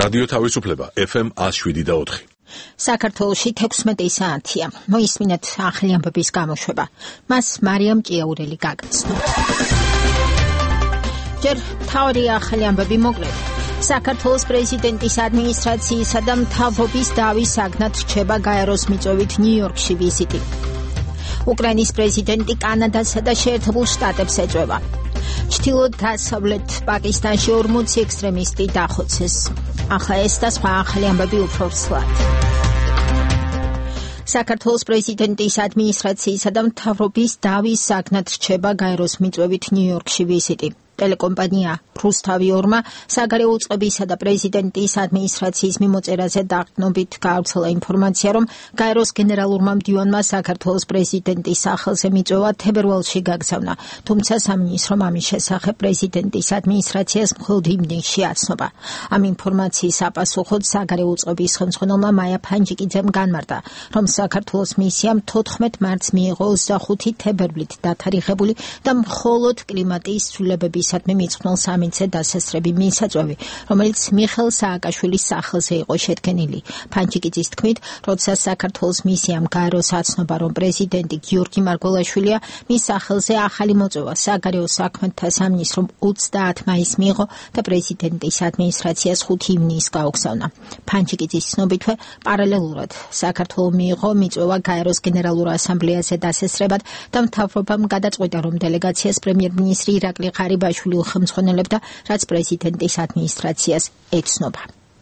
რადიო თავისუფლება FM 107.4. საქართველოში 16 საათია. მოისმინეთ ახალი ამბების გამოშვება. მას მარიამ ჭიაურელი გაგაცნო. ჯერ თავი ახალი ამბები მოკლედ. საქართველოს პრეზიდენტის ადმინისტრაციისა და მთავრობის დავის საგნად რჩება გაეროს მიწვევით ნიუ-იორკში ვიზიტი. უკრაინის პრეზიდენტი კანადასა და შეერთებულ შტატებს ეწვევა. ჩრდილო-დასავლეთ პაკისტანში 40 ექსტრემისტი დახოცეს. ახლა ეს და სხვა ახალი ამბები უფრო სრულად. საქართველოს პრეზიდენტის ადმინისტრაციისა და მთავრობის დავის საგნად რჩება გაეროს მიწვევით ნიუ-იორკში ვიზიტი. ტელეკომპანია რუსთავი-2-მა საგარეო უწყებისა და პრეზიდენტის ადმინისტრაციის მიმოწერაზე დაყრდნობით გაავრცელა ინფორმაცია, რომ გაეროს გენერალურმა მდივანმა საქართველოს პრეზიდენტის სახელზე მიწვევა თებერვალში გაგზავნა, თუმცა სამინისტრომ ამის შესახებ პრეზიდენტის ადმინისტრაციას მხოლოდ ივნისში აცნობა. ამ ინფორმაციის საპასუხოდ საგარეო უწყების ხელმძღვანელმა მაია ფანჯიკიძემ განმარტა, რომ საქართველოს მისიამ 14 მარტს მიიღო 25 თებერვლით დათარიღებული და მხოლოდ კლიმატის ცვლილებების მიწყნულ სამიტზე დასასრები მისაწვევი, რომელიც მიხეილ სააკაშვილის სახელზე იყო შედგენილი. ფანჯიკიძის თქმით, როცა საქართველოს მისიამ გაეროს აცნობა, რომ პრეზიდენტი გიორგი მარგველაშვილია მის სახელზე ახალი მოწვევა საგარეო საქმეთა სამინისტრომ 30 მაისს მიიღო და პრეზიდენტის ადმინისტრაციას 5 ივნისს გაუგზავნა. ფანჯიკიძის ცნობითვე, პარალელურად საქართველოს მიიღო მიწვევა გაეროს გენერალურ ასამბლეაზე დასასრებად და მთავრობამ გადაწყვიტა, რომ დელეგაციას პრემიერ-მინისტრი ირაკლი ღარიბაშვილი ხელმძღვანელებდა, რაც პრეზიდენტის ადმინისტრაციას ეცნობა.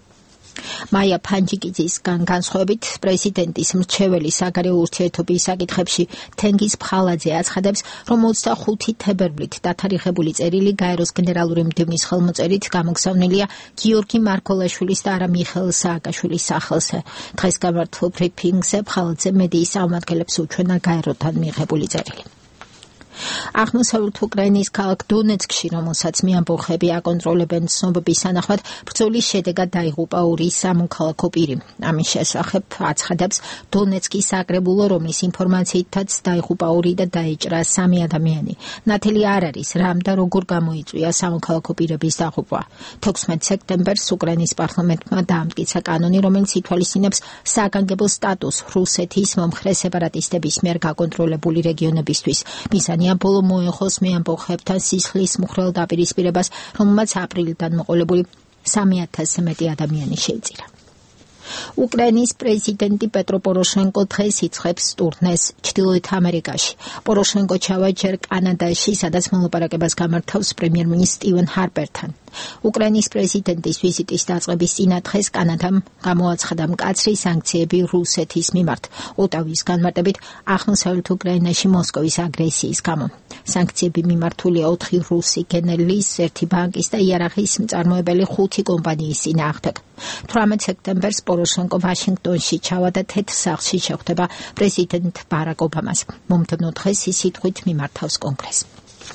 მაია ფანჯიკიძისგან განსხვავებით, პრეზიდენტის მრჩეველი საგარეო ურთიერთობის საკითხებში თენგიზ ფხალაძე აცხადებს, რომ 25 თებერვლით დათარიღებული წერილი გაეროს გენერალური მდივნის ხელმოწერით გამოგზავნილია გიორგი მარგველაშვილის და არა მიხეილ სააკაშვილის სახელზე. დღეს გამართულ ბრიფინგზე ფხალაძე მედიის წარმომადგენლებს უჩვენა გაეროდან მიღებული წერილი. აღმოსავლეთ უკრაინის ქალაქ დონეცკში, რომელსაც მეამბოხები აკონტროლებენ ცნობების თანახმად, ბრძოლის შედეგად დაიღუპა 2 სამოქალაქო პირი. ამის შესახებ აცხადებს დონეცკის საკრებულო, რომლის ინფორმაციითაც დაიღუპა 2 და დაეჭრა 3 ადამიანი. ნათელი არ არის, რამ და როგორ გამოიწვია სამოქალაქო პირების დაღუპვა. 16 სექტემბერს უკრაინის პარლამენტმა დაამტკიცა კანონი, რომელიც ითვალისწინებს საგანგებო სტატუსს რუსეთის მომხრე სეპარატისტების მიერ გაკონტროლებული რეგიონებისთვის. ბოლო მოეხოს მეამბოხებთან სისხლის მუხრელ დაპირისპირებას, რომელმაც აპრილიდან მოყოლებული 3000-ზე მეტი ადამიანი შეიწირა. უკრაინის პრეზიდენტი პეტრო პოროშენკო დღეს იწყებს ტურნეს ჩრდილოეთ ამერიკაში. პოროშენკო ჩავა ჯერ კანადაში, სადაც მოლაპარაკებას გამართავს პრემიერ-მინისტრ სტივენ ჰარპერთან. უკრაინის პრეზიდენტის ვიზიტის დაწყების წინა დღეს კანადამ გამოაცხადა მკაცრი სანქციები რუსეთის მიმართ, ოტავის განმარტებით აღმოსავლეთ უკრაინაში მოსკოვის აგრესიის გამო. სანქციები მიმართულია 4 რუსი გენერლის, 1 ბანკის და იარაღის მწარმოებელი 5 კომპანიის წინააღმდეგ. 18 სექტემბერს პოროშენკო ვაშინგტონში ჩავა და თეთრ სახლში შეხვდება პრეზიდენტ ბარაკ ობამას. მომდევნო დღეს ის სიტყვით მიმართავს კონგრესს.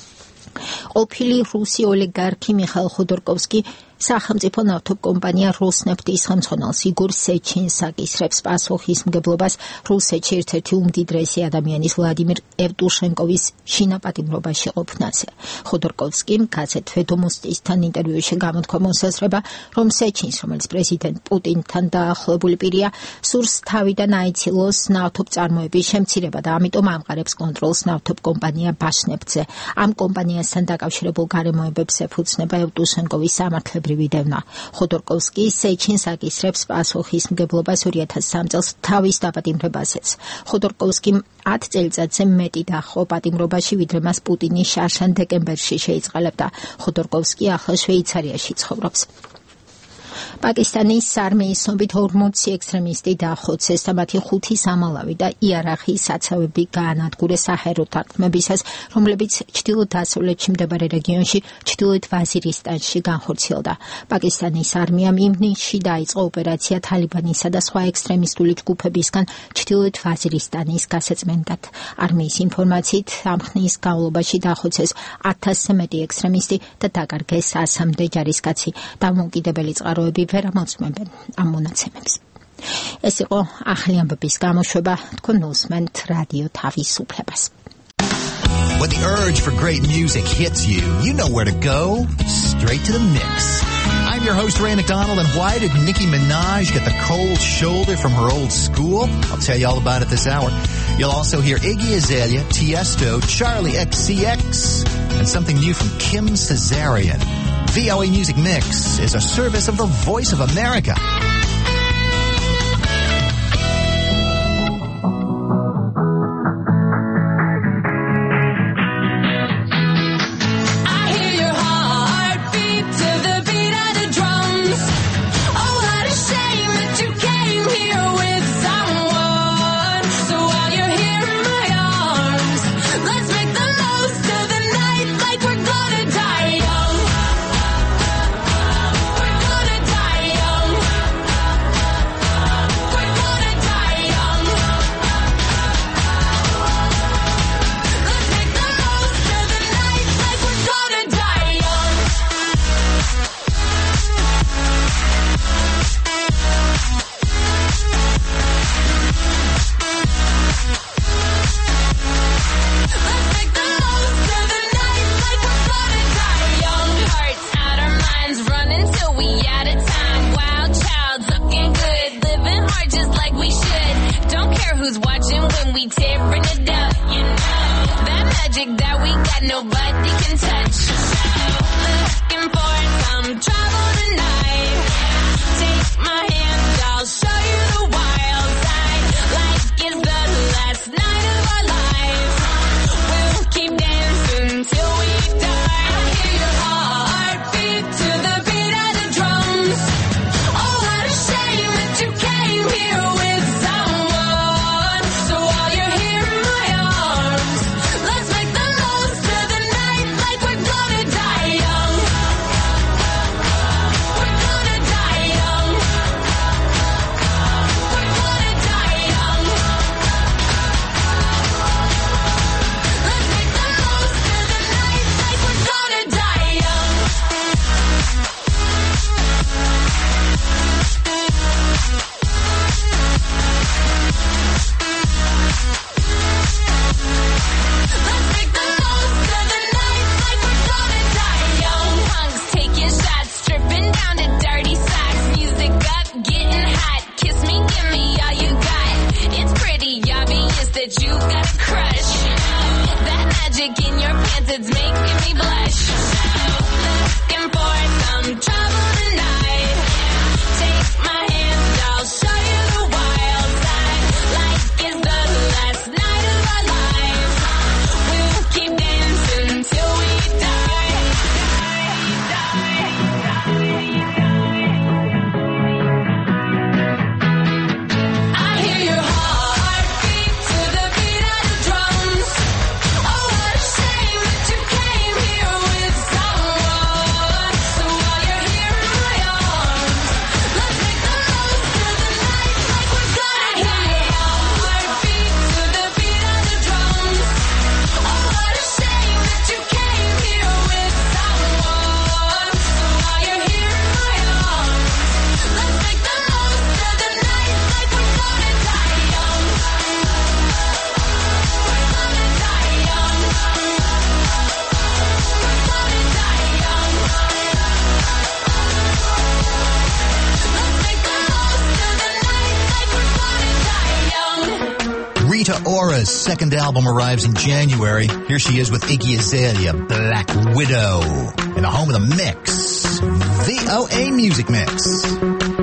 ყოფილი რუსი ოლიგარქი მიხაილ ხოდორკოვსკი სახელმწიფო ნავთობკომპანია როსნეფტის ხელმძღვანელს იგორ სეჩინს აკისრებს პასუხისმგებლობას რუსეთში ერთ-ერთი უმდიდრესი ადამიანის ვლადიმირ ევტუშენკოვის შინაპატიმრობაში ყოფნაზე. ხოდორკოვსკიმ გაზეთ ვედომოსტისთან ინტერვიუში გამოთქვა მოსაზრება, რომ სეჩინს, რომელიც პრეზიდენტ პუტინთან დაახლოებული პირია, სურს თავიდან აიცილოს ნავთობწარმოების შემცირება და ამიტომ ამყარებს კონტროლს ნავთობკომპანია ბაშნეფტზე. ამ კომპანიასთან დაკავშირებულ გარემოებებს ეფუძნება ევტუშენკოვის სამართლებრივი ვიდევნა. ხოდორკოვსკი სეჩინს აკისრებს პასუხისმგებლობას 2003 წელს თავის დაპატიმრებაზეც. ხოდორკოვსკიმ 10 წელიწადზე მეტი დაჰყო პატიმრობაში, ვიდრე მას პუტინი შარშან დეკემბერში შეიწყალებდა. ხოდორკოვსკი ახლა შვეიცარიაში ცხოვრობს. პაკისტანის არმიის ცნობით 40 ექსტრემისტი დახოცეს და მათი 5 სამალავი და იარაღის საცავები გაანადგურეს საჰაერო თანხმებისას, რომლებიც ჩრდილო-დასავლეთში მდებარე რეგიონში ჩრდილოეთ ვაზირისტანში განხორციელდა. პაკისტანის არმიამ ივნისში დაიწყო ოპერაცია თალიბანისა და სხვა ექსტრემისტული ჯგუფებისგან ჩრდილოეთ ვაზირისტანის გასაწმენდად. არმიის ინფორმაციით ამ ხნის განმავლობაში დახოცეს 1000-ზე მეტი ექსტრემისტი და დაკარგეს 100-მდე ჯარისკაცი. დამოუკიდებელი წყაროები ვერ ამოწმებენ ამ მონაცემებს. ეს იყო ახალი ამბების გამოშვება. თქვენ უსმენთ რადიო თავისუფლებას. When the urge for great music hits you, you know where to go. Straight to the mix. I'm I'm your host, Ray McDonald, and why did Nicki Minaj get the cold shoulder from her old school? I'll tell you all about it this hour. You'll also hear Iggy Azalea, Tiesto, Charlie XCX, and something new from Kim Cesarian. VOA Music Mix is a service of the Voice of America. Aura's second album arrives in January. Here she is with Iggy Azalea, Black Widow, in the home of the mix, VOA Music Mix.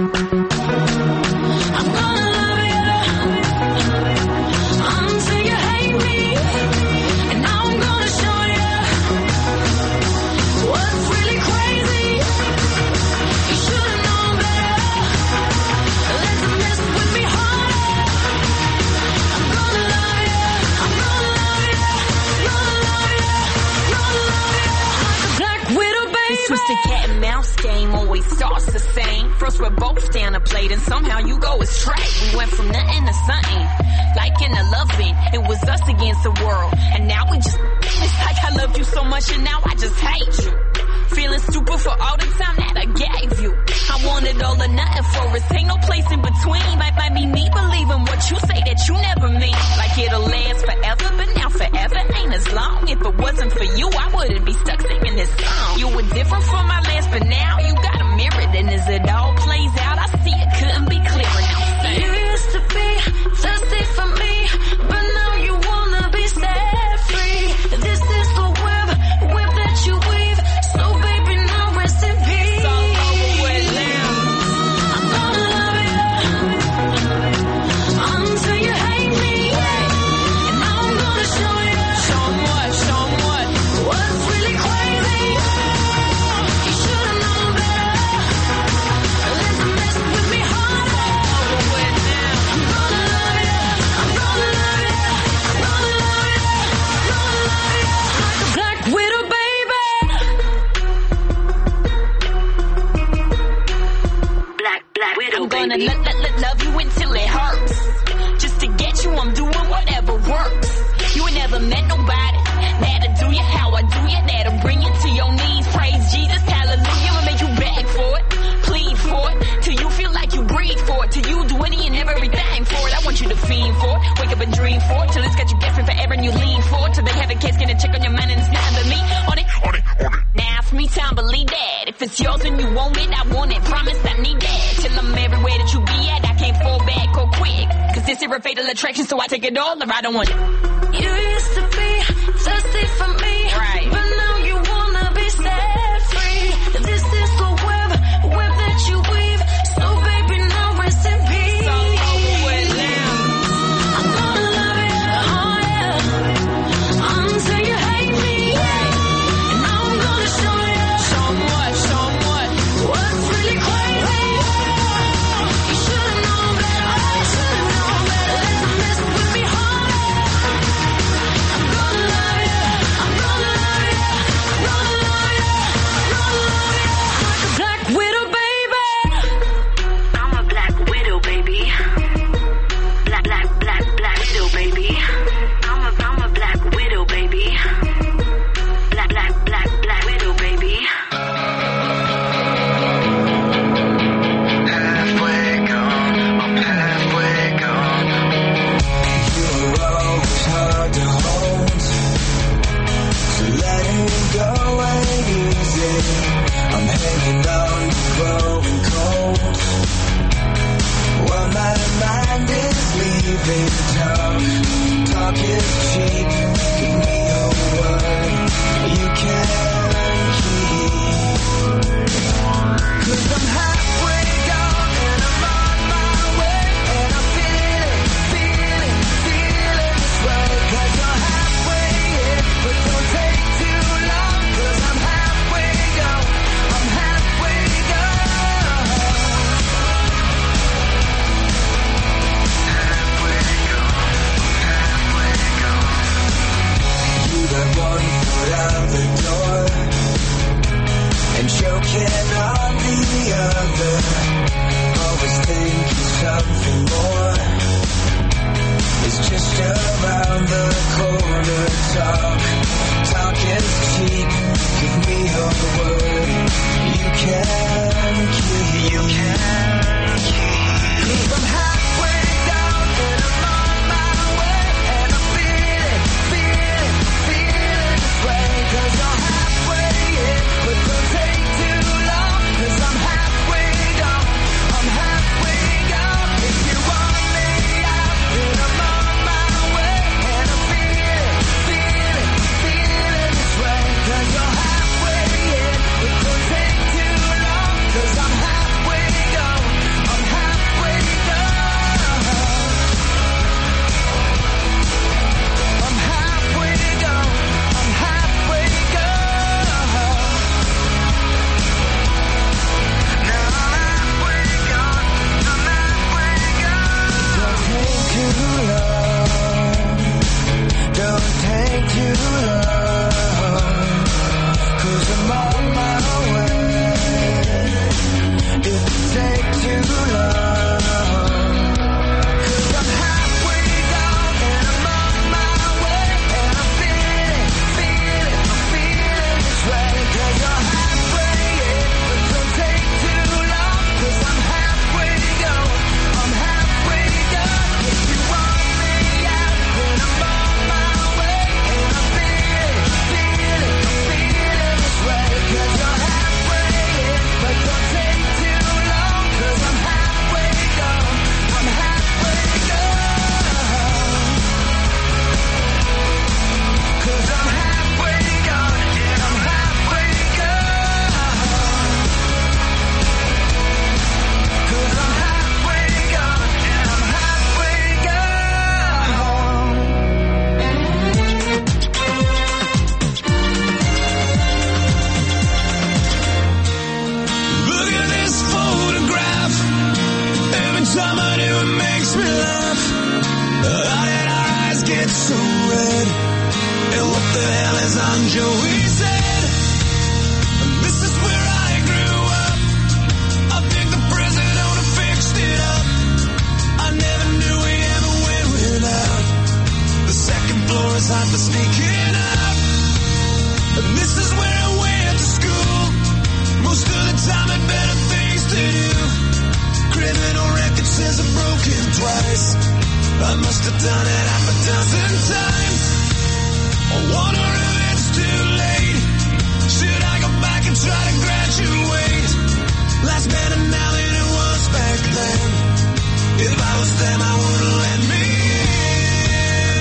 Twisted cat and mouse game always starts the same. First we're both down a plate and somehow you go astray. We went from nothing to something, like in a loving. It was us against the world, and now we just, it's like I loved you so much and now I just hate you. Feeling stupid for all the time that I gave you. I wanted all or nothing for us, ain't no place in between. Might be me believing what you say that you never mean. Like it'll last forever, but now forever ain't as long. If it wasn't for you, I wouldn't be stuck singing this song. You were different from my last, but now you got a mirror wanna love you until it hurts. Just to get you, I'm doing whatever works. You ain't never met nobody that'll do you how I do you, that'll bring you to your knees. Praise Jesus, hallelujah, and make you beg for it, plead for it, till you feel like you breathe for it, till you do any and everything for it. I want you to fiend for it, wake up and dream for it, till it's got you guessing forever and you lean for it, till they have a case, get a check on your mind and it's nothing but me on it. Now it's me time, believe that. If it's yours and you want it, I want it. Promise I need that. Till I'm everywhere that you be at, I can't fall back or quick. Cause this is a fatal attraction, so I take it all or I don't want it. You used to be thirsty for me, right? But now you wanna be set free. This is the web that you weave. So baby, now rest in peace. So over with now. I'm gonna love you, oh yeah, until you hate me, yeah. And I'm gonna show you what's really crazy. You should've known better, Let's mess with me hard. I'm gonna love you, I'm gonna love you, I'm gonna love you, I'm gonna love you. Like a black widow, baby. I'm a black widow, baby. Black widow, baby. I'm a black widow, baby. Black widow, baby. Halfway gone, I'm halfway gone. You were always hard to hold, so letting go ain't easy. I'm hanging on to growing cold. While my mind is leaving talk is cheap. Give me a word you can keep. 'Cause I'm halfway gone and I'm on my way, and I'm feeling this way. 'Cause you're halfway in, but don't take too long. 'Cause I'm halfway gone, I'm halfway gone. Halfway gone, halfway gone. You got one foot out the door and choking on the other, always thinking something more is just around the corner. Talk is cheap. Give me a word you can keep. 'Cause I'm halfway down and I'm on my way, and I'm feeling this way. 'Cause you're halfway in, but don't take too long. 'Cause I'm halfway gone, I'm halfway gone. If you want me out, then I'm on my way, and I'm feeling this way. 'Cause you're halfway in, but don't take too long. 'Cause I'm halfway gone, I'm halfway gone. I'm halfway gone, I'm halfway gone. Now I'm halfway gone, I'm halfway gone. Don't take too long, don't take too long. 'Cause I'm on my way. If you take too long, 'cause I'm halfway gone and I'm on my way, and I'm feeling this way. 'Cause you're halfway in, but don't take too long. 'Cause I'm halfway gone, I'm halfway gone. If you want me out, then I'm on my way, and I'm feeling sneaking out. And this is where I went to school. Most of the time had better things to do. Criminal record says I'm broken twice. I must have done it half a dozen times. I wonder if it's too late. Should I go back and try to graduate? Life's better now than it was back then. If I was them, I wouldn't let me in.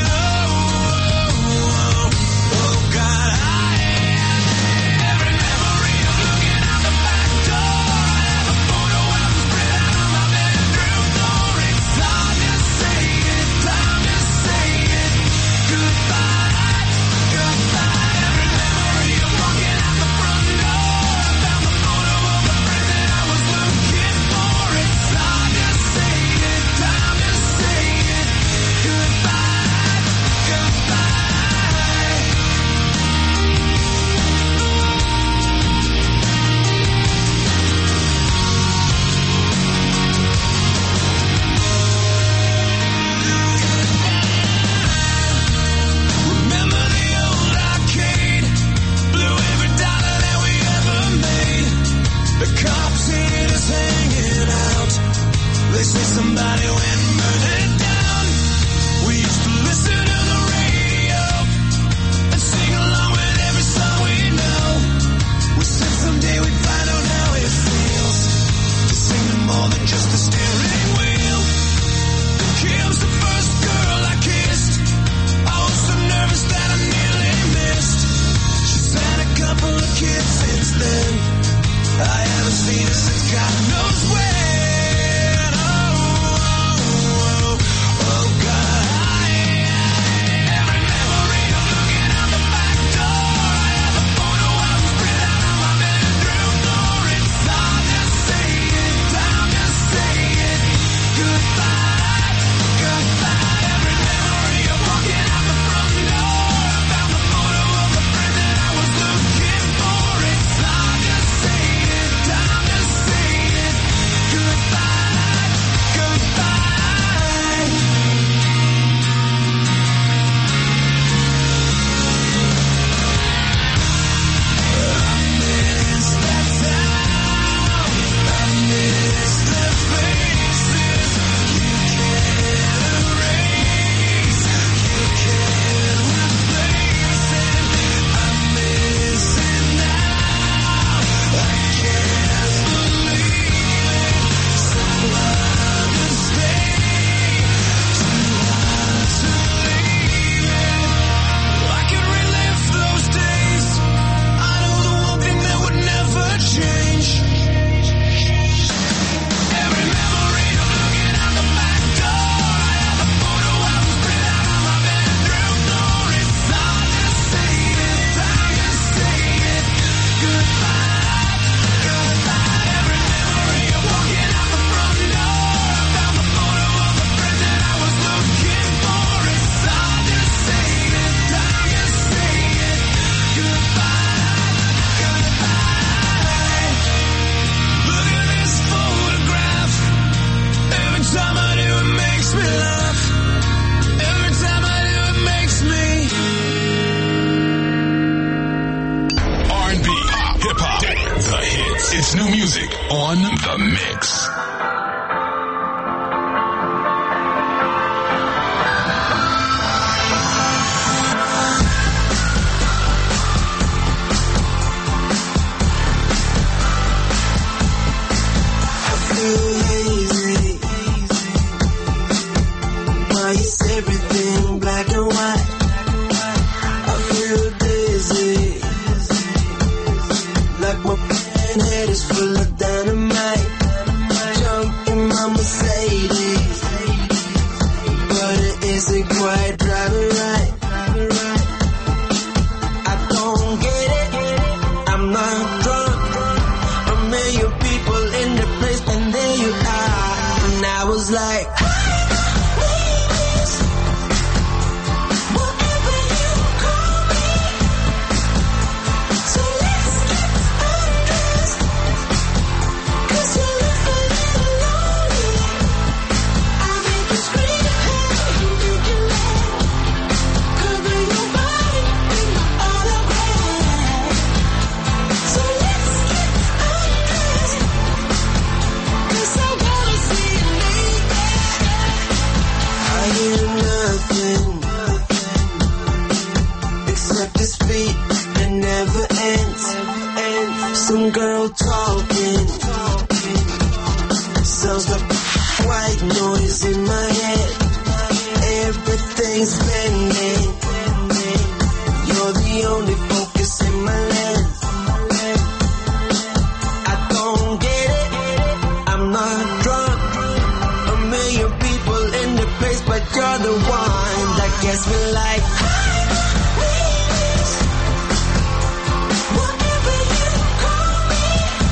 Oh, God, every memory of looking out the back door. I have a photo album spread out on my bedroom floor. It's hard to say it, time to say it. Goodbye, goodbye. Every memory of walking out the front door. I found the photo of the friend that I was looking for. It's hard to say it, time to say it. Goodbye, goodbye. Remember the old arcade? Blew every dollar that we ever made. The cops seen us hanging out. They say somebody went and burned it down. We used to listen to the radio and sing along with every song we know. We said someday we'd find out how it feels to sing to more than just a steering wheel. Kim's the first girl I kissed. I was so nervous that I nearly missed. She's had a couple of kids since then. I haven't seen her since God knows when. Oh, God. Every memory of looking out the back door. I have a photo album spread out on my bedroom floor. It's hard to say it, time to say it. Goodbye, goodbye. Every memory of walking out the front door. I found the photo of the friend that I was looking for. It's hard to say it, time to say it. Goodbye, goodbye. I miss that town. I miss the faces you can't erase, you can't replace it. I miss it now. I can't believe it. So hard to stay, too hard to leave it. I can relive those days. I know the one thing that would never change. Every memory of looking out the back door. I have a photo album spread out on my bedroom floor. It's hard to say it, time to say it. Goodbye, goodbye. Every memory of walking out the front door. I found the photo of the friend that I was looking for. It's hard to say it, time to say it. Goodbye, goodbye. Look at this photograph. Every time I do, it makes me laugh. Every time I do, it makes me. R&B, pop, hip-hop, the hits. It's new music on The Mix. I feel lazy. Why is everything black and white? I feel dizzy. Like my brain head is full of dynamite. in my head. Everything's spinning. You're the only focus in my lens. I don't get it. I'm not drunk. A million people in the place, but you're the one that gets me like. Whatever you call me.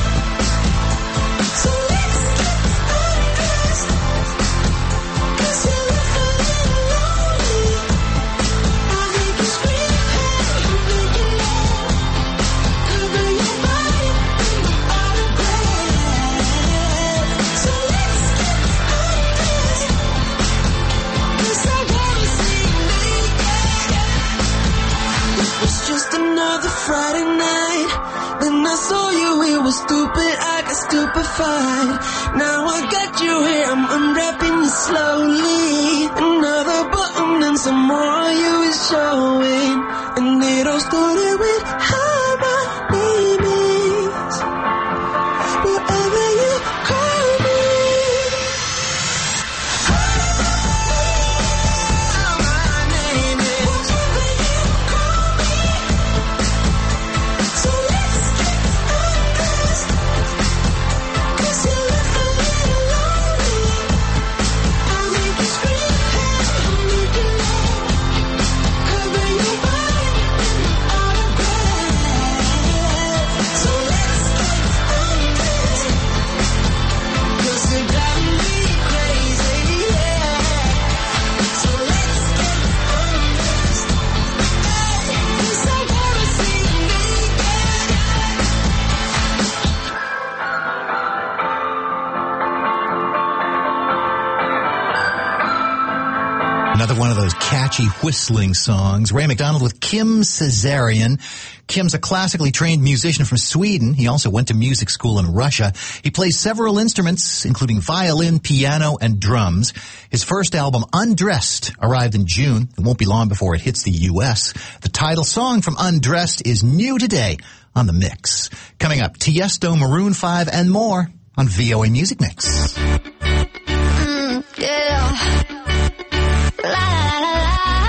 So let's get undressed. 'Cause you look a little lonely. I'll make you scream, hey, I'll make you laugh. Cover your body in my autograph. So let's get undressed. 'Cause I wanna see me, yeah. It was just another Friday night. Then I saw you, it was stupid, I got stupefied. Now I got you here, I'm unwrapping you slowly. Another button and some more of you is showing. And it all started with how my name is. Whatever you call me. How my name is. Whatever you call me. So let's get undressed. 'Cause you look a little lonely. I'll make you scream, hey, I'll make you laugh. Cover your body in my autograph. So let's get undressed. 'Cause you got me crazy, yeah. So let's get undressed. 'Cause I wanna see me, Another one of those catchy whistling songs. Ray McDonald with Kim Cesarian. Kim's a classically trained musician from Sweden. He also went to music school in Russia. He plays several instruments, including violin, piano, and drums. His first album, Undressed, arrived in June. It won't be long before it hits the U.S. The title song from Undressed is new today on The Mix. Coming up, Tiesto, Maroon 5, and more on VOA Music Mix. Yeah. La la la la.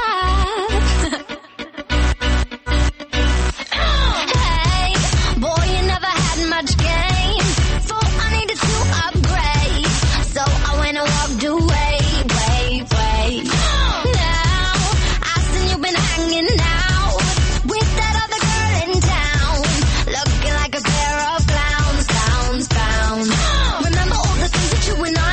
Hey, boy, you never had much game, so I needed to upgrade. So I went and walked away, way. Now I seen you been hanging out with that other girl in town, looking like a pair of clowns. Remember all the things that you and I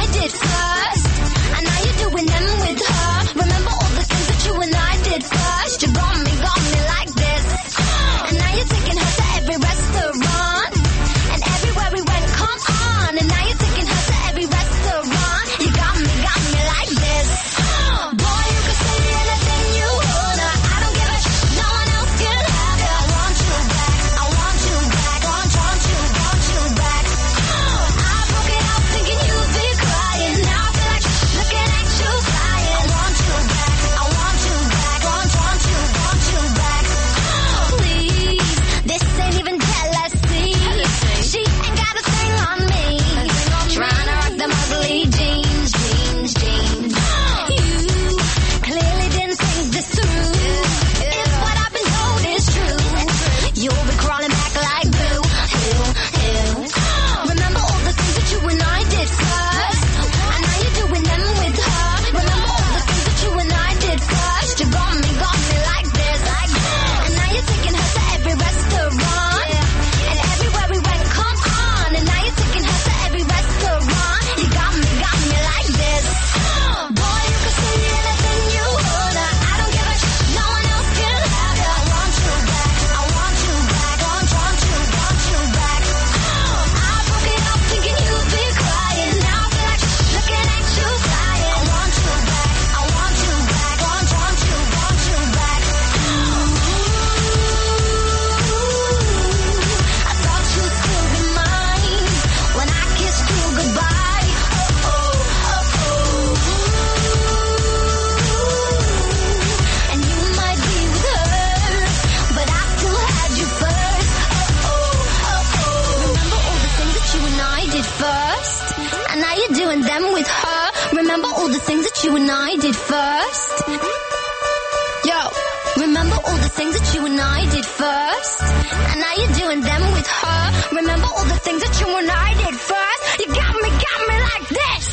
that you and I did first? Yo, remember all the things that you and I did first? And now you're doing them with her. Remember all the things that you and I did first? You got me like this.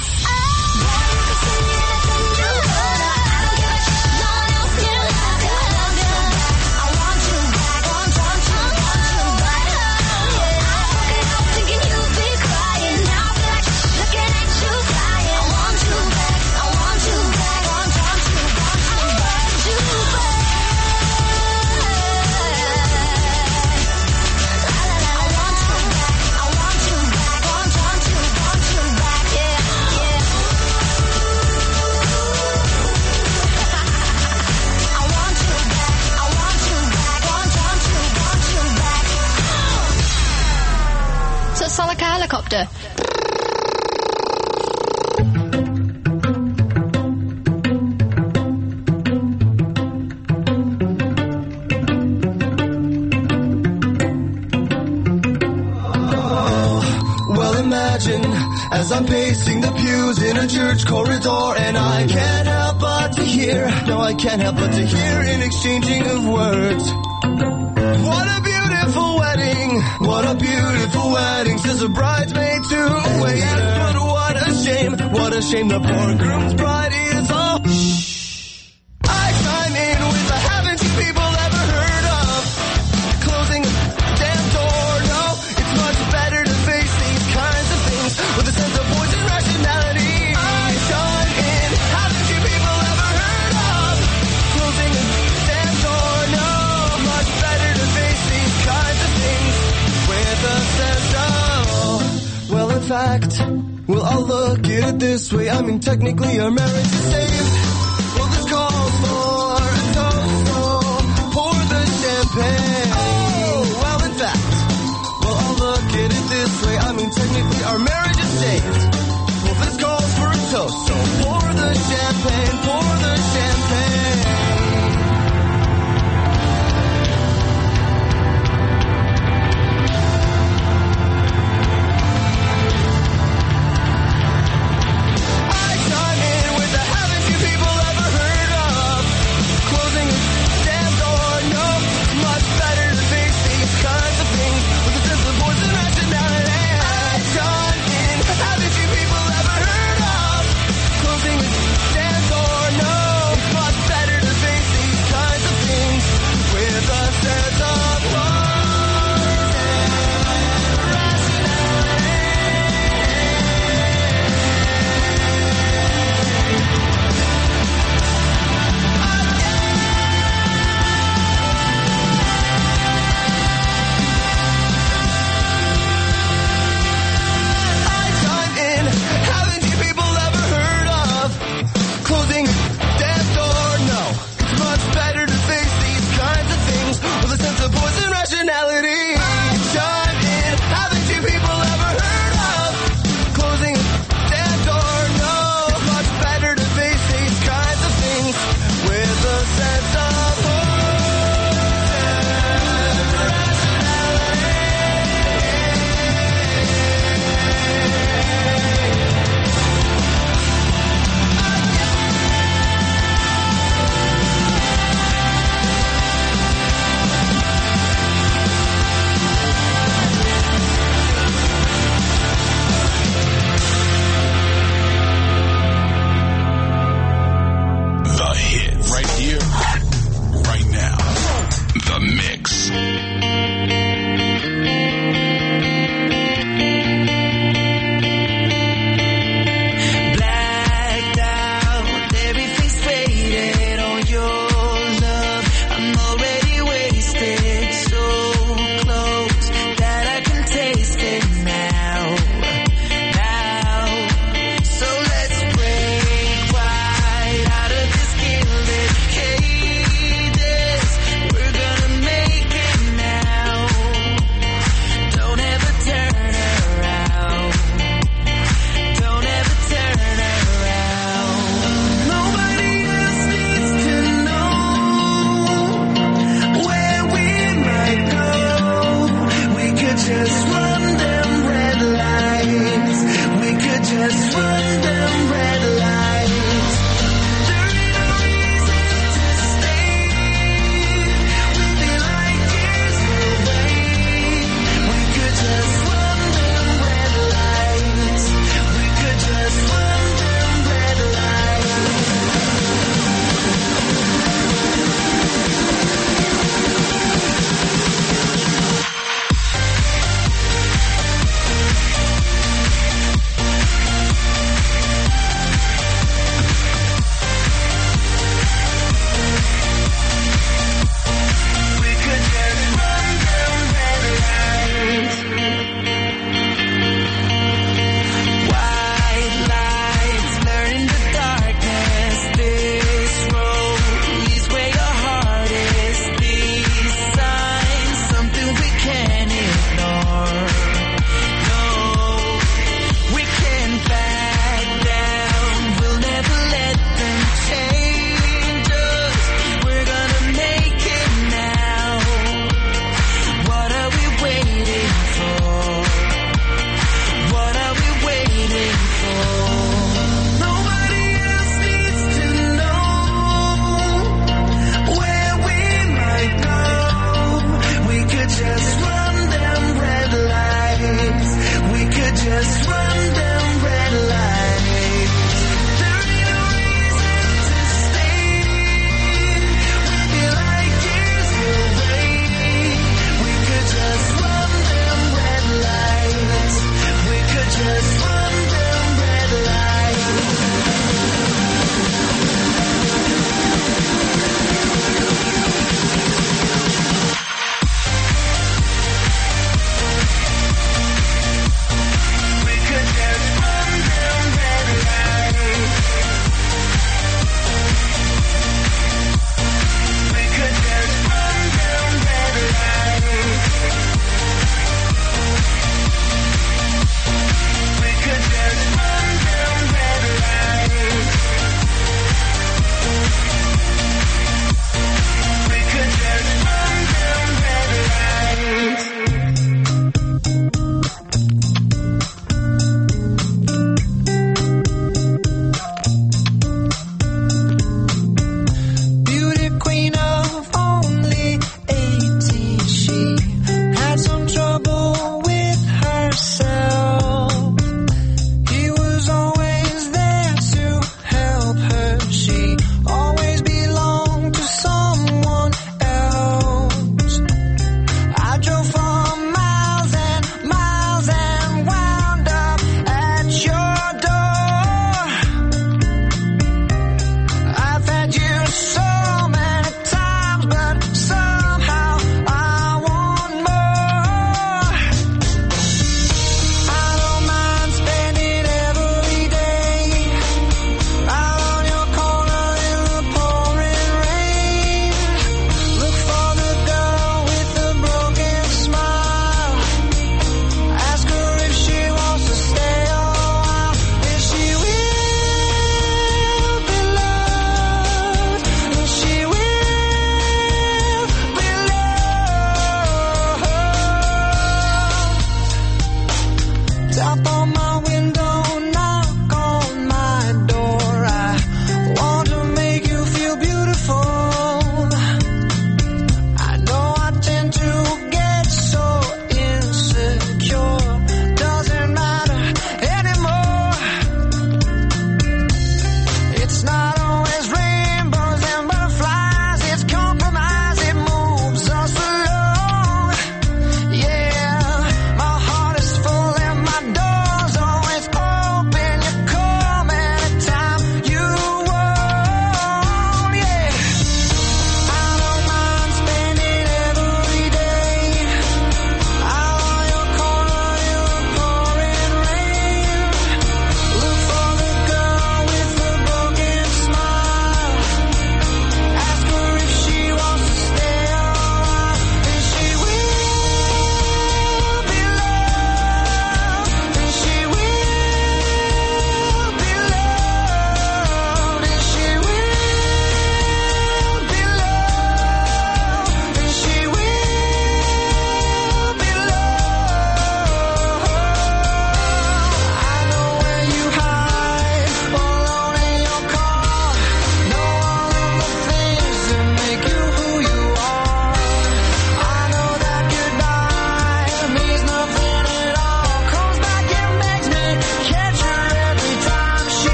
Sound like a helicopter. Well, imagine as I'm pacing the pews in a church corridor, and I can't help but to hear, no, I can't help but to hear an exchanging of words. What a beautiful wedding, what a beautiful wedding, says a bridesmaid to a waiter. But what a shame the poor groom's bride is all. I chime in with a haven't you people ever heard of closing a damn door? No, it's much better to face these kinds of things with a sense of voice and rationality. I chime in, haven't you people ever heard of closing a damn door? No, much better to face these kinds of things with a sense of, well, in fact, well, I'll look at it this way. I mean, technically our marriage is saved. Well, this calls for a toast, pour the champagne. Oh, well, in fact, well, I'll look at it this way. I mean, technically our marriage is saved. Well, this calls for a toast, so pour the champagne, pour the champagne. I chime in with the haven't you people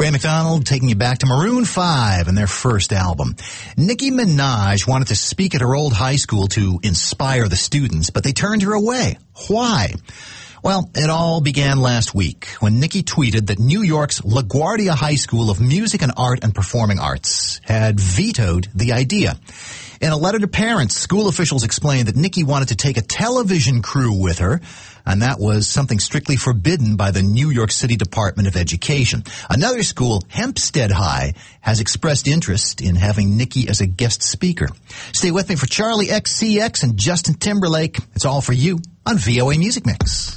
Ray McDonald taking you back to Maroon 5 and their first album. Nicki Minaj wanted to speak at her old high school to inspire the students, but they turned her away. Why? Well, it all began last week when Nicki tweeted that New York's LaGuardia High School of Music and Art and Performing Arts had vetoed the idea. In a letter to parents, school officials explained that Nicki wanted to take a television crew with her, and that was something strictly forbidden by the New York City Department of Education. Another school, Hempstead High, has expressed interest in having Nicki as a guest speaker. Stay with me for Charlie XCX and Justin Timberlake. It's all for you on VOA Music Mix.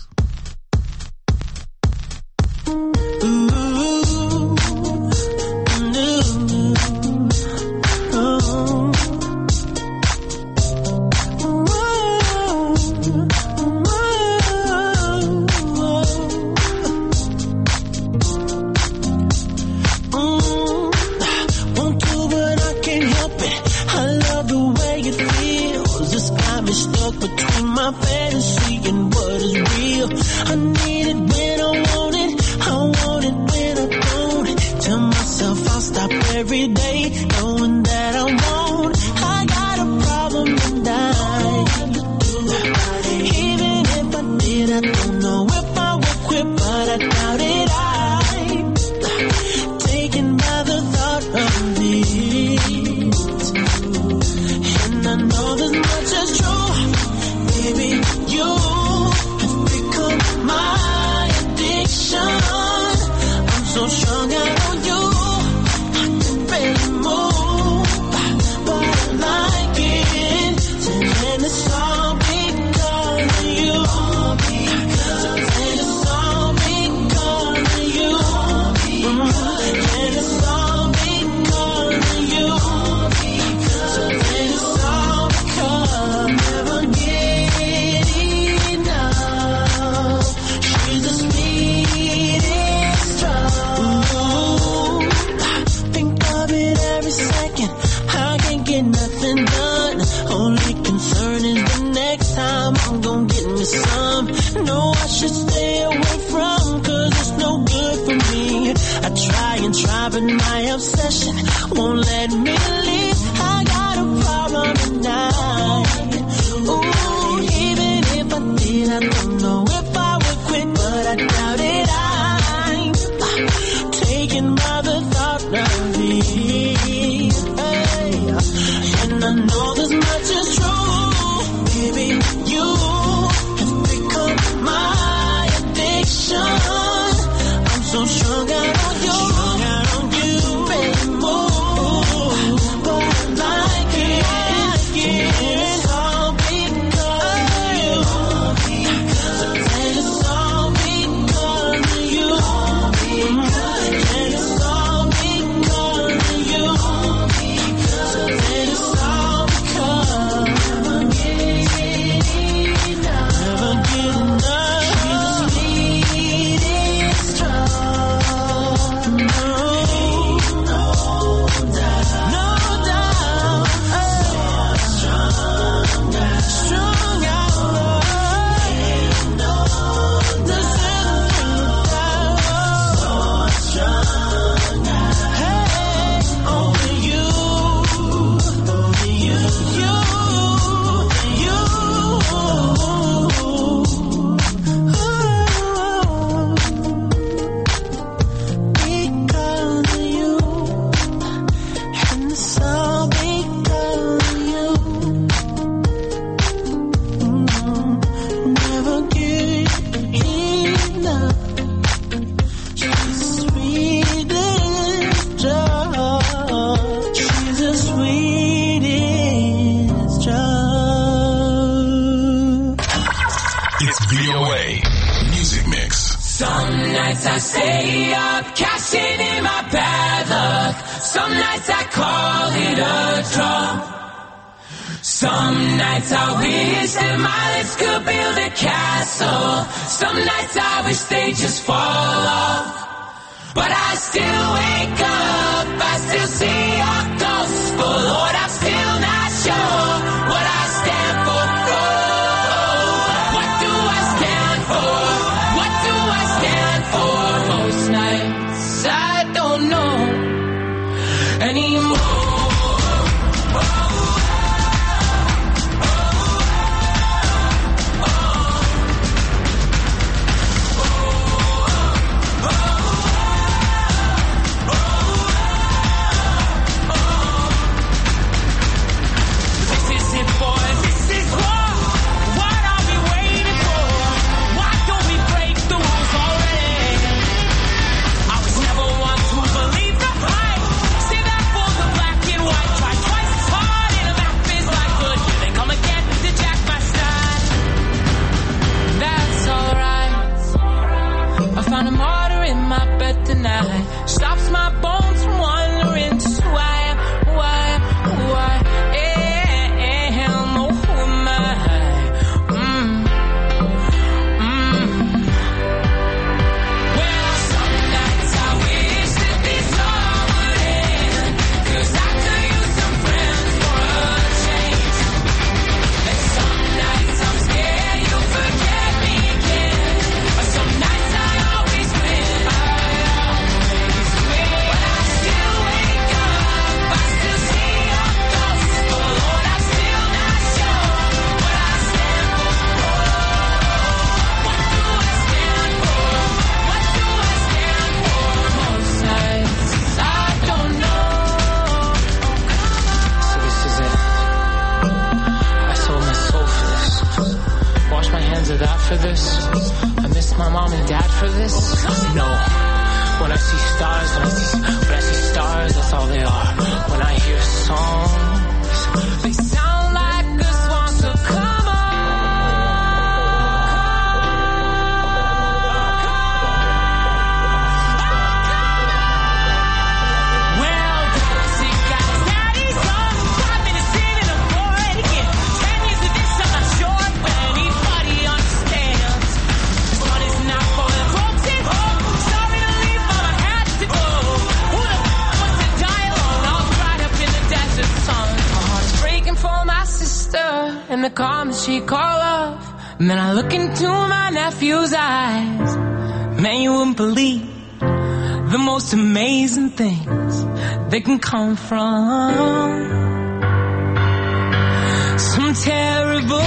Between my fantasy and what is real, I need it when I want it when I don't. Tell myself I'll stop every day, knowing that I won't. I got a problem tonight. Even if I did, I don't know if I would quit, but I doubt it. I'm taken by the thought of this, and I know this much is true. Baby, you have become my addiction. I'm so strung out on you, I can barely move, but I like it. And it's all because of you. And it's all because of you. And it's all because of you. And it's all because never get enough. She's the sweetest drug. Think of it every second. I can't get nothing done. Only concern is the next time I'm gonna get me some. No, I should stay away from, 'cause it's no good for me. I try and try, but my obsession won't let me leave. I got a problem tonight. Ooh, even if I did, I don't know if I would quit, but I doubt it. I'm taken by the thought of it. Hey, and I know this much is true. Baby, you have become my addiction. I'm so strung out on you. Baby, move, but I like it. It's all because of you. And it's all because of you. And it's all because of you. And it's all because never get enough. Never get enough. She's the sweetest drug. No doubt. Strung out. This is hey, only you. Because of you, and it's all because of you. Never get enough. She's the sweetest drug. She's the sweetest drug. It's VOA Music Mix. Some nights I stay up, cashing in my bad luck. Some nights I call it a draw. Some nights I wish that my lips could build a castle. Some nights I wish they just fall off. But I still wake up, I still see your gospel. Lord, I'm still not sure what I stand for. What do I stand for? What do I stand for? Most nights I don't anymore. Stops my bones from wandering. Just who I am, who I am. Oh, who am I? Well, some nights I wish that this all would end, 'cause I could use some friends for a change. And some nights I'm scared you'll forget me again, but some nights I always win. For this, I miss my mom and dad for this. No, when I see stars, when I see stars, that's all they are. When I hear songs, they sound like a swan. So come on. Well, toxic got daddy's on. 5 minutes in and I'm bored again. 10 years of this, I'm not sure if anybody understands. This one is not for the broken home. Sorry to leave, but I had to go. Who the wants to die alone? I was right up in the desert sun. My heart's breaking for my sister and the calm that she called love. And then I look into my nephew's eyes. Man, you wouldn't believe the most amazing things that can come from some terrible.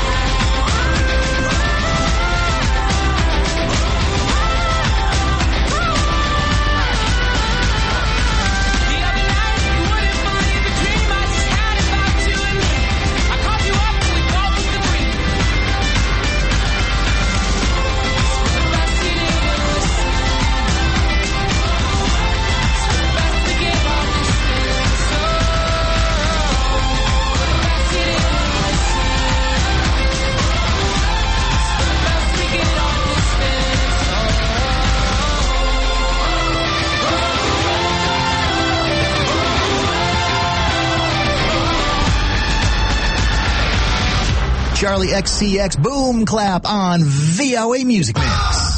Charlie XCX Boom Clap on VOA Music Mix.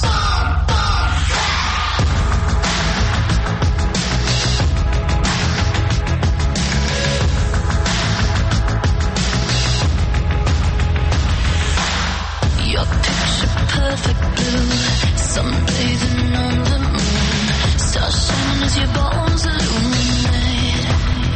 Your picture perfect blue, sunbathing on the moon, stars shining as your bones illuminate.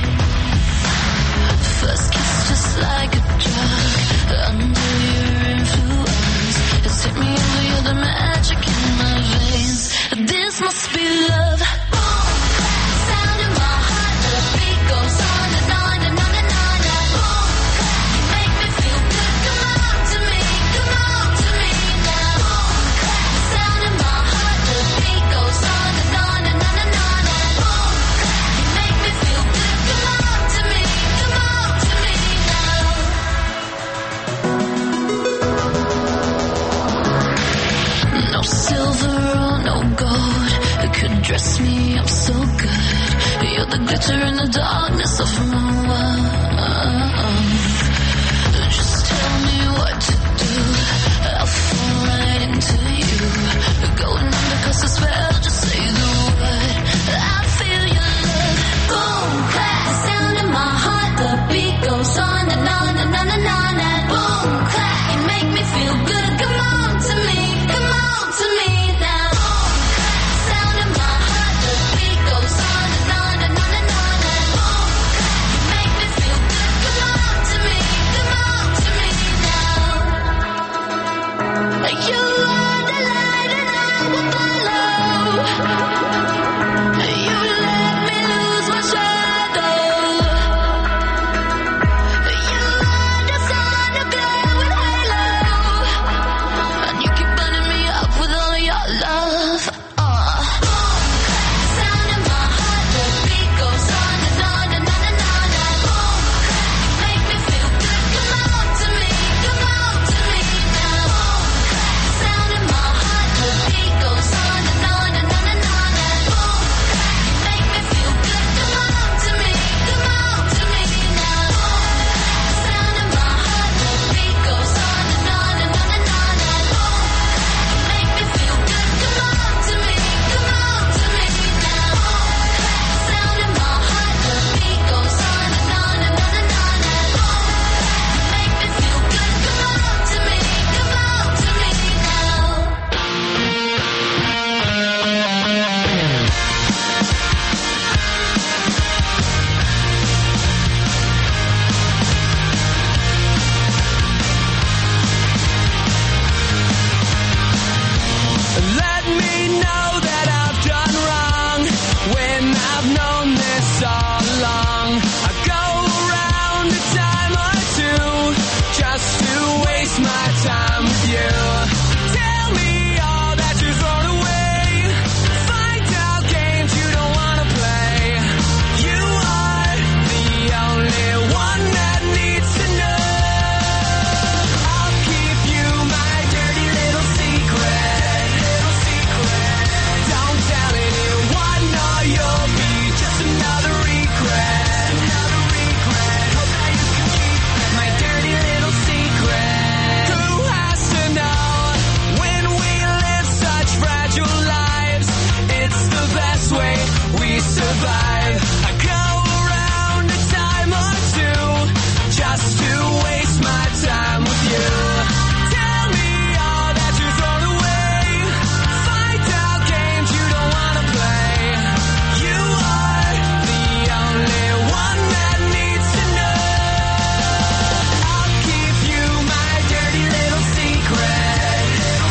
First kiss just like a drug, under your influence, it's hit me over, you're the magic in my veins. This must be love. Boom, clap, sound in my heart, the beat goes on and on and on and on. Boom, clap, you make me feel good. Come on to me now. Boom, clap, sound in my heart, the beat goes on and on and on and on. Boom, clap, you make me feel good. Come on to me now. No silver or no gold could dress me up so good. You're the glitter in the darkness of my world. Just tell me what to do, I'll fall right into you. Going under 'cause I spell, just say the word. I feel your love. Boom, clap, sound in my heart, the beat goes on and on and on and on. And boom, clap, you make me feel good. Come on to me now. Boom, clap, sound in my heart, the beat goes on and on and on and on. And You let me lose my shadow. You are the sun, the glow with halo, and you keep burning me up with all of your love. Sound in my heart, the beat goes on and on and on and on. Boom, you make me feel good. Come on to me now. Sound in my heart, the beat goes on and on and on and on. Boom, you make me feel good. Come on to me now. Sound in my heart, the beat goes on and on and on and on. Boom, you make me feel good. Come on to me now. Sound in my heart, the beat goes on and on and on and on. Boom, you make me feel good. Come on to me now. Let me know that I've done wrong when I've known this all along. I go around a time or two just to waste my time with you. Tell me all that you've thrown away. Find out games you don't wanna play. You are the only one that needs to know. I'll keep you my dirty little secret. Don't tell anyone or you'll be just another regret. Hope that you can keep my dirty little secret. Who has to know when we live such fragile lives? It's the best way we survive. I go around a time or two just to waste my time with you. Tell me all that you've thrown away. Find out games you don't wanna play. You are the only one that needs to know. I'll keep you my dirty little secret.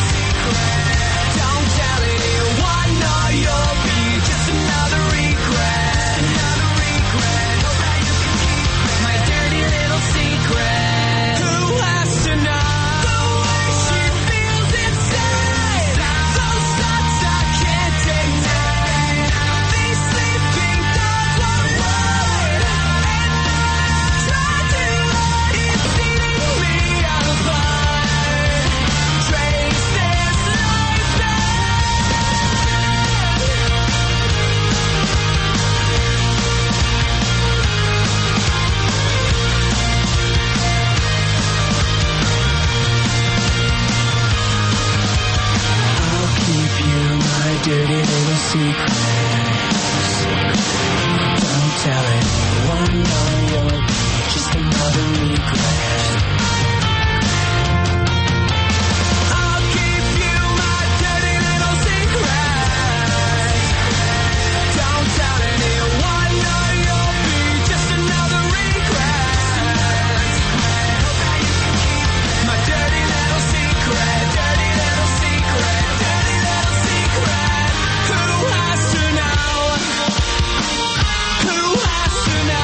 Don't tell anyone or you'll be just another regret. Hope that you can keep my dirty little secret. Who has to know the way she feels inside? Those thoughts I can't deny. These sleeping thoughts won't lie. And I try to hide it's eating me apart. Trace this life back. I'll keep you my dirty little secrets. Don't tell anyone or you'll be just another regret. I'll keep you my dirty little secrets. Don't tell anyone or you'll be just another regret. Hope that you can keep my dirty little secret. Dirty little secret. Dirty little secret. Who has to know? Who has to know?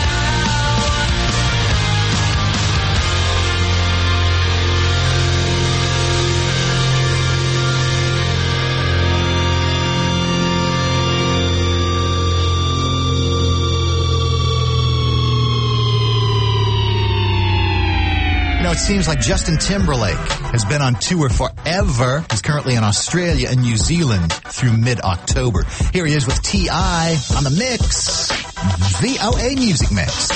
You know, it seems like Justin Timberlake has been on tour forever. He's currently in Australia and New Zealand through mid-October. Here he is with T.I. on the mix. VOA Music Mix.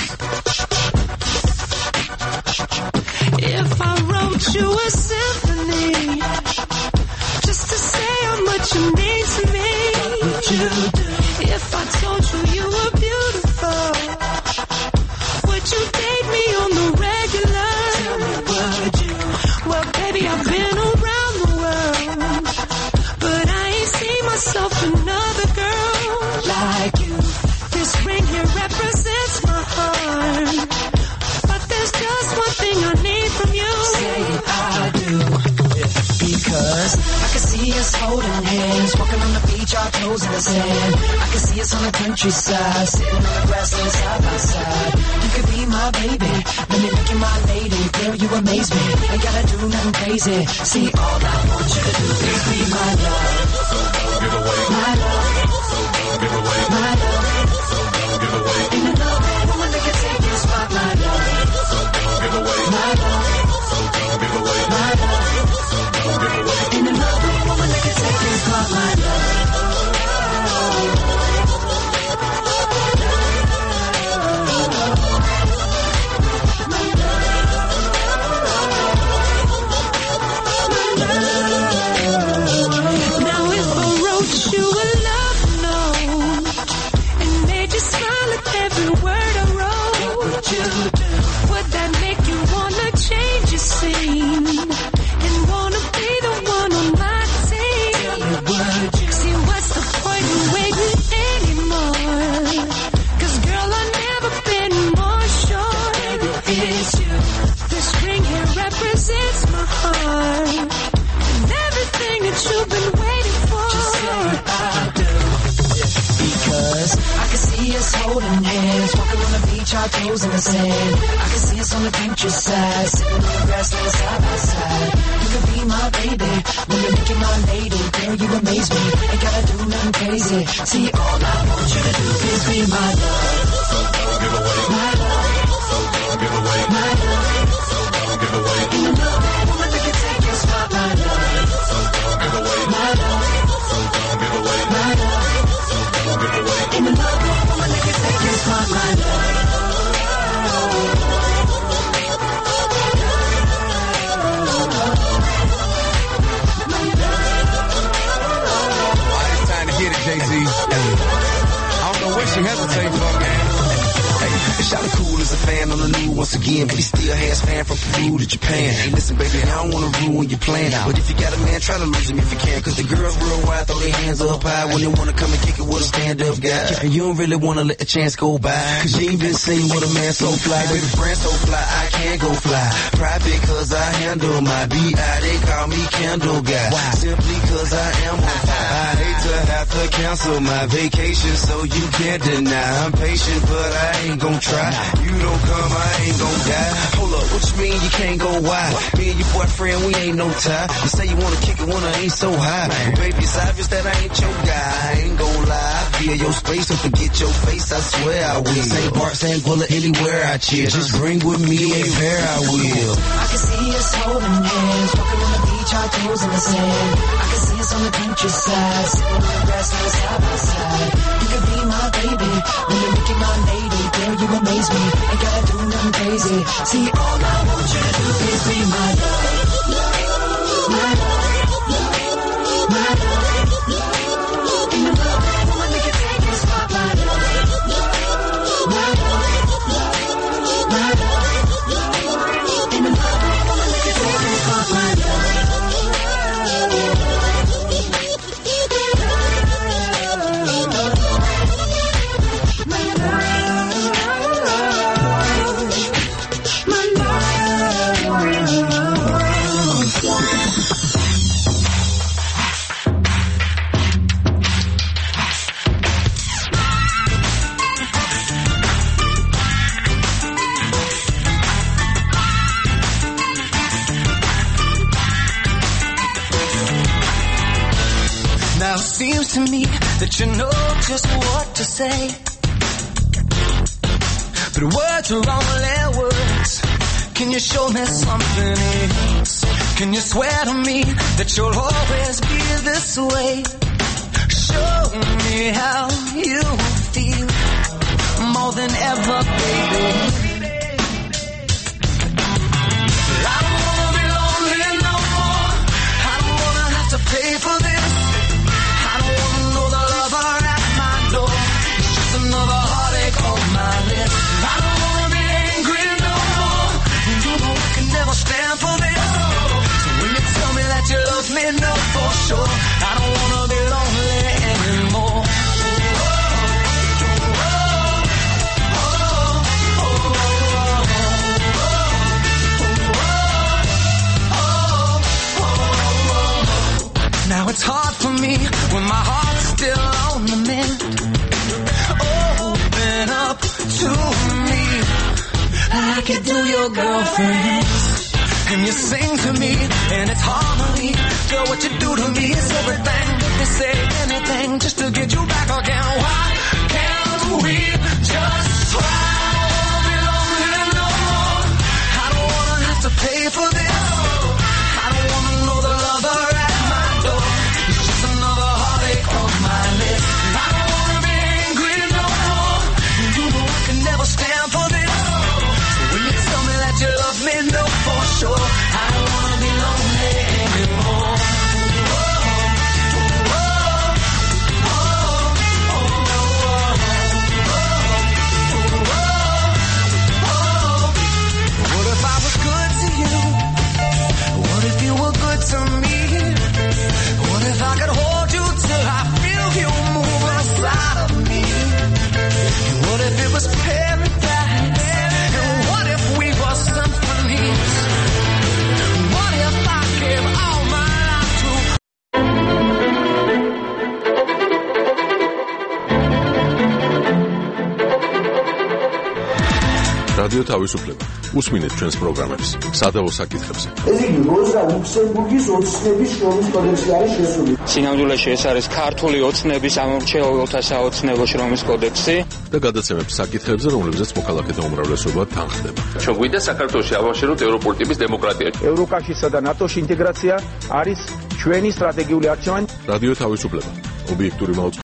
If I wrote you a symphony just to say how much you mean to me, what would you do? If I told you you were beautiful, would you date me on the regular? Tell me, would you? Well, baby, I've been around the world, but I ain't seen myself another girl like you. This ring here represents my heart, but there's just one thing I need from you. Say I do. Because I can see us holding hands, walking on the beach, our toes toes in the sand. I can see us on the countryside, sitting on the grassland side by side. You could be my baby, let me make you my lady. Girl, you amaze me, ain't gotta do nothing crazy. See, all I want you to do is be my love. Give away. My love. Give away. My love. Give away. In the love, woman that can take your spot. My love. Give away. My love. Give away. My love. Give away. In the love, woman that can take your spot. My love. Now if I wrote you a love note and made you smile at every word I wrote, would that make you wanna change your scene and wanna be the one on my team? See, what's the point in waiting anymore? 'Cause girl, I've never been more sure it's you. This ring here represents my heart and everything that you've been waiting for. Just say I do. Because I can see us holding hands, walking on the beach, our toes in the sand. I can see us on the countryside, sitting on the grassland side by side. You could be my baby, let me make you my lady. Girl, you amaze me, ain't gotta do nothing crazy. See, all I want you to do is be my love. Give away. My love. Give away. My love. Give away. In the love, woman that can take your spot. My love. Give away. My love. Give away. My love. Give away. In the love, woman that can take your spot. My love. It's time to get it, Jay-Z. I don't know what she hesitating for, man. Shout cool as a fan on the new once again, but he still has fan from Peru to Japan. Hey, listen, baby, I don't wanna ruin your plan, but if you got a man, try to lose him if you can. 'Cause the girls worldwide throw their hands up high when they wanna come and kick it with a stand-up guy. And you don't really wanna let the chance go by, 'cause you ain't been seen with a man so fly. Baby, brand so fly, I can't go fly. Private 'cause I handle my B.I. They call me Candle Guy. Simply 'cause I am on fire. I hate to have to cancel my vacation, so you can't deny. I'm patient, but I ain't gon' try. You don't come, I ain't gon' die. Hold up, what you mean you can't go wide? Me and your boyfriend, we ain't no tie. You say you wanna kick it when I ain't so high. Baby, it's obvious that I ain't your guy. I ain't gon' lie. I feel your space, so forget your face, I swear I will. St. Bart, St. Bullet, anywhere I chill. Just bring with me a pair, I will. I can see us holding hands, walking on the beach, our toes in the sand. I can see us on the countryside, sitting on the grassland side by side. You could be my baby, let me make you my lady. Girl, you amaze me, ain't gotta do nothing crazy. See, all I want you to do is be my love. My love. My love. In the love, woman that can take your spot. My love. My love. My love. In the love, woman that can take your spot. My love. Now it seems to me that you know just what to say, but words are only words. Can you show me something else? Can you swear to me that you'll always be this way? Show me how you feel more than ever, baby. I don't wanna be lonely no more. I don't wanna have to pay for this. I don't wanna know the lover at my door. It's just another heartache on my list. I don't wanna be angry no more. You know I can never stand for this. So when you tell me that you love me, know for sure I don't wanna be lonely anymore. girlfriends. And you sing to me, and it's harmony. Girl, what you do to me is everything. If they say anything just to get you back again. Why can't we just try? I don't wanna be lonely no more. I don't wanna have to pay for this. I don't wanna know the lover at my door. It's just another heartache on my list. I don't wanna be angry no more. You know I can never stand for this. So when you tell me that you love me, no for sure. I don't wanna be lonely anymore. What if I was good to you? What if you were good to me? What if I could hold you till I feel you move inside of me? And what if it was paradise? And what if we were symphonies? What if I gave all my life to რადიო თავისუფლება. უსმინეთ ჩვენს პროგრამებს სადავო საკითხებზე. ეს იგი როზა ლუქსემბურგის ოცნების შრომის კოდექსი არის შესული. სინამდვილეში ეს არის ქართული ოცნების ამორჩეულთა საოცნებო შრომის კოდექსი და გადაცემებს საკითხებზე, რომლებზეც მოქალაქეთა უმრავლესობა თანხდება. ჩვენ გვინდა საქართველოში ავაშენოთ ევროპული ტიპის დემოკრატია. ევროკავშირსა და ნატოში ინტეგრაცია არის ჩვენი სტრატეგიული არჩევანი. რადიო თავისუფლება. ობიექტური